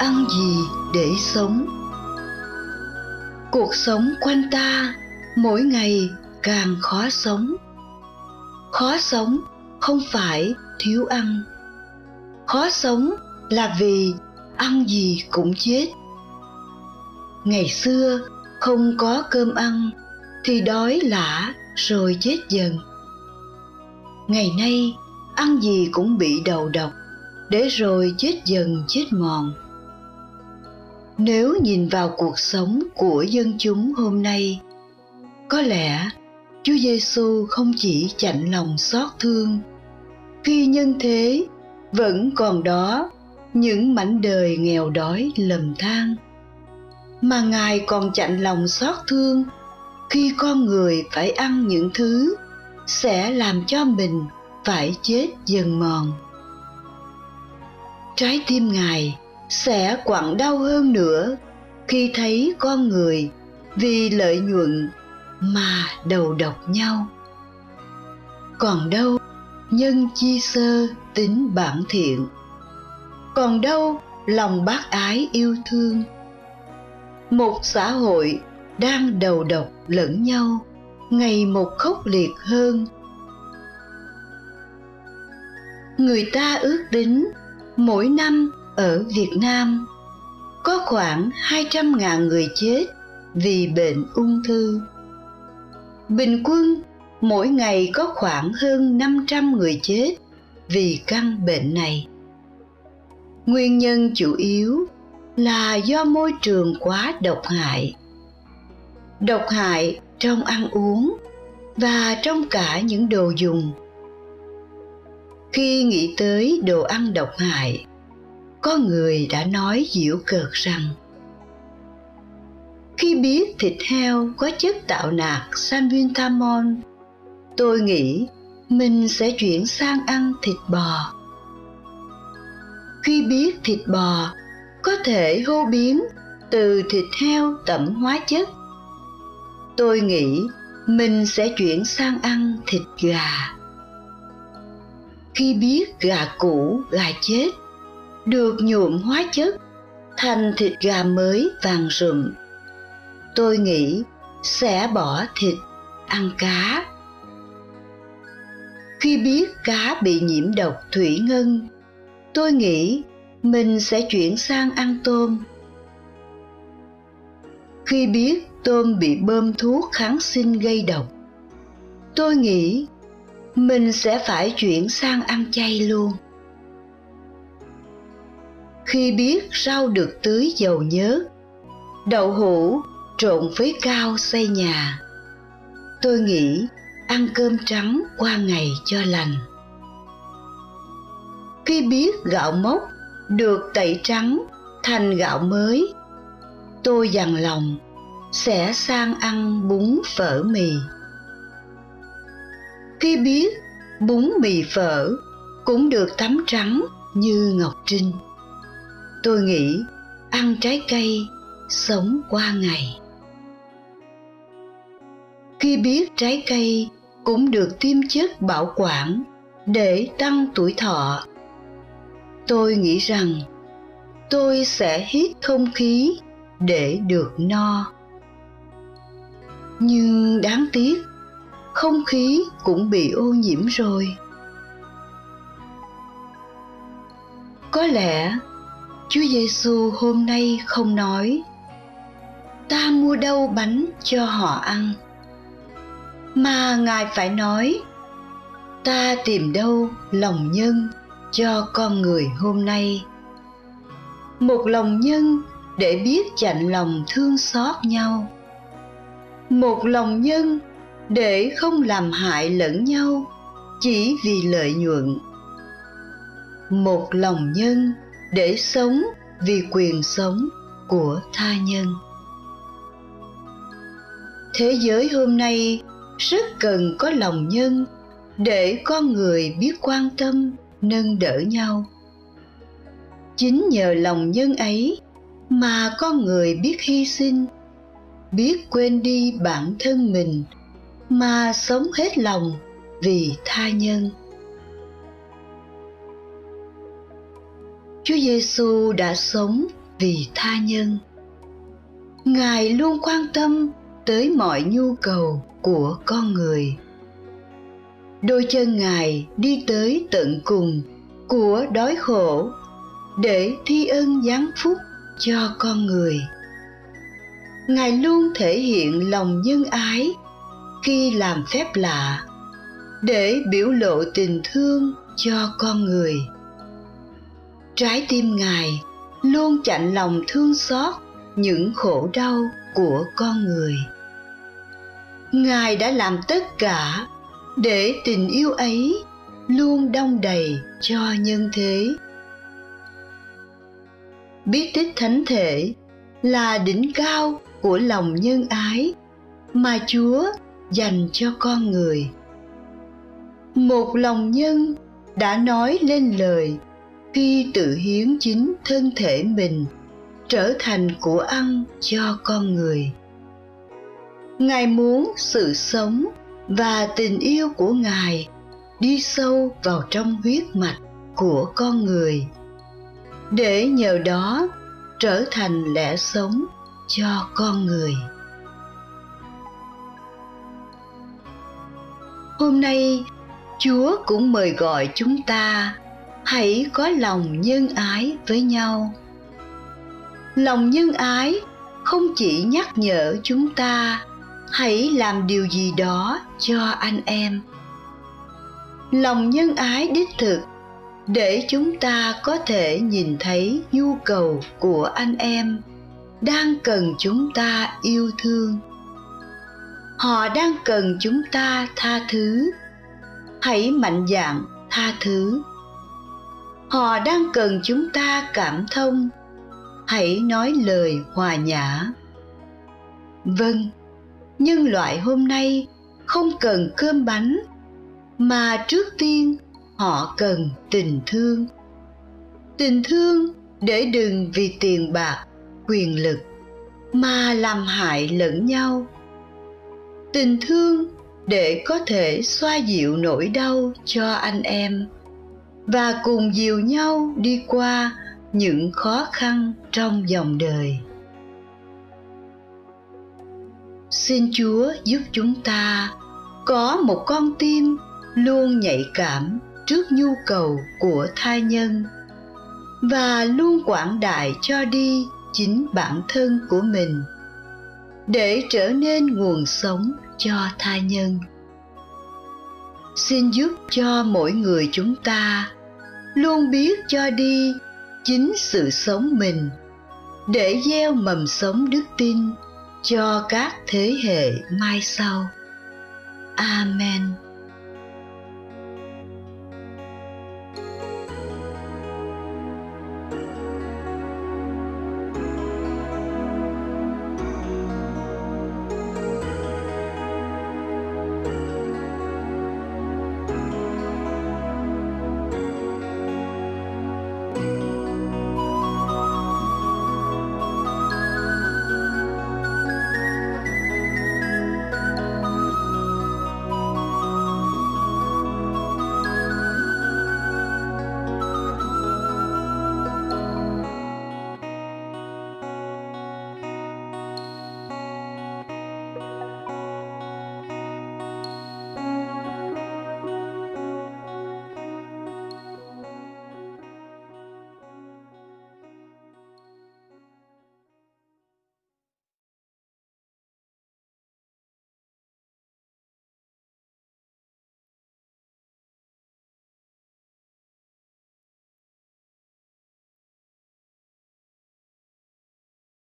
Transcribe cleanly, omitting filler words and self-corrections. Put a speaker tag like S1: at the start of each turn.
S1: ăn gì để sống. Cuộc sống quanh ta mỗi ngày càng khó sống. Khó sống không phải thiếu ăn. Khó sống là vì ăn gì cũng chết. Ngày xưa không có cơm ăn thì đói lả rồi chết dần. Ngày nay ăn gì cũng bị đầu độc, để rồi chết dần chết mòn. Nếu nhìn vào cuộc sống của dân chúng hôm nay, có lẽ Chúa Giêsu không chỉ chạnh lòng xót thương khi nhân thế vẫn còn đó những mảnh đời nghèo đói lầm than, mà Ngài còn chạnh lòng xót thương khi con người phải ăn những thứ sẽ làm cho mình phải chết dần mòn. Trái tim Ngài sẽ quặn đau hơn nữa khi thấy con người vì lợi nhuận mà đầu độc nhau. Còn đâu nhân chi sơ tính bản thiện, còn đâu lòng bác ái yêu thương. Một xã hội đang đầu độc lẫn nhau ngày một khốc liệt hơn. Người ta ước tính mỗi năm ở Việt Nam có khoảng 200.000 người chết vì bệnh ung thư. Bình quân mỗi ngày có khoảng hơn 500 người chết vì căn bệnh này. Nguyên nhân chủ yếu là do môi trường quá độc hại. Độc hại trong ăn uống và trong cả những đồ dùng. Khi nghĩ tới đồ ăn độc hại, có người đã nói giễu cợt rằng khi biết thịt heo có chất tạo nạc salbutamol, tôi nghĩ mình sẽ chuyển sang ăn thịt bò. Khi biết thịt bò có thể hô biến từ thịt heo tẩm hóa chất, tôi nghĩ mình sẽ chuyển sang ăn thịt gà. Khi biết gà cũ, gà chết được nhuộm hóa chất thành thịt gà mới vàng rụm, tôi nghĩ sẽ bỏ thịt ăn cá. Khi biết cá bị nhiễm độc thủy ngân, tôi nghĩ mình sẽ chuyển sang ăn tôm. Khi biết tôm bị bơm thuốc kháng sinh gây độc, tôi nghĩ mình sẽ phải chuyển sang ăn chay luôn. Khi biết rau được tưới dầu nhớt, đậu hũ trộn với cao xây nhà, tôi nghĩ ăn cơm trắng qua ngày cho lành. Khi biết gạo mốc được tẩy trắng thành gạo mới, tôi dằn lòng sẽ sang ăn bún phở mì. Khi biết bún mì phở cũng được tắm trắng như ngọc trinh, tôi nghĩ ăn trái cây sống qua ngày. Khi biết trái cây cũng được tiêm chất bảo quản để tăng tuổi thọ, tôi nghĩ rằng tôi sẽ hít không khí để được no. Nhưng đáng tiếc, không khí cũng bị ô nhiễm rồi. Có lẽ Chúa Giêsu hôm nay không nói ta mua đâu bánh cho họ ăn, mà Ngài phải nói ta tìm đâu lòng nhân cho con người hôm nay. Một lòng nhân để biết chạnh lòng thương xót nhau. Một lòng nhân để không làm hại lẫn nhau chỉ vì lợi nhuận. Một lòng nhân để sống vì quyền sống của tha nhân. Thế giới hôm nay rất cần có lòng nhân để con người biết quan tâm, nâng đỡ nhau. Chính nhờ lòng nhân ấy mà con người biết hy sinh, biết quên đi bản thân mình mà sống hết lòng vì tha nhân. Chúa Giêsu đã sống vì tha nhân. Ngài luôn quan tâm tới mọi nhu cầu của con người. Đôi chân Ngài đi tới tận cùng của đói khổ để thi ân giáng phúc cho con người. Ngài luôn thể hiện lòng nhân ái khi làm phép lạ để biểu lộ tình thương cho con người. Trái tim Ngài luôn chạnh lòng thương xót những khổ đau của con người. Ngài đã làm tất cả để tình yêu ấy luôn đong đầy cho nhân thế. Bí tích thánh thể là đỉnh cao của lòng nhân ái mà Chúa dành cho con người. Một lòng nhân đã nói lên lời khi tự hiến chính thân thể mình trở thành của ăn cho con người. Ngài muốn sự sống và tình yêu của Ngài đi sâu vào trong huyết mạch của con người, để nhờ đó trở thành lẽ sống cho con người. Hôm nay, Chúa cũng mời gọi chúng ta hãy có lòng nhân ái với nhau. Lòng nhân ái không chỉ nhắc nhở chúng ta hãy làm điều gì đó cho anh em. Lòng nhân ái đích thực để chúng ta có thể nhìn thấy nhu cầu của anh em đang cần chúng ta yêu thương. Họ đang cần chúng ta tha thứ. Hãy mạnh dạn tha thứ. Họ đang cần chúng ta cảm thông. Hãy nói lời hòa nhã. Vâng, nhân loại hôm nay không cần cơm bánh, mà trước tiên họ cần tình thương. Tình thương để đừng vì tiền bạc, quyền lực mà làm hại lẫn nhau. Tình thương để có thể xoa dịu nỗi đau cho anh em và cùng dìu nhau đi qua những khó khăn trong dòng đời. Xin Chúa giúp chúng ta có một con tim luôn nhạy cảm trước nhu cầu của tha nhân và luôn quảng đại cho đi chính bản thân của mình để trở nên nguồn sống cho tha nhân. Xin giúp cho mỗi người chúng ta luôn biết cho đi chính sự sống mình để gieo mầm sống đức tin cho các thế hệ mai sau. Amen.